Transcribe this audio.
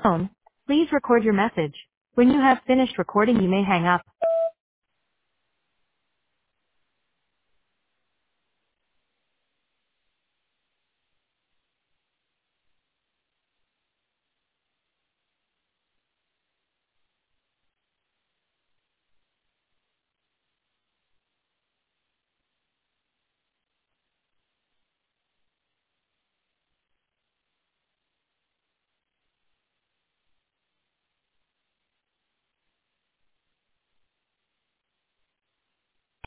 tone, please record your message. When you have finished recording, you may hang up.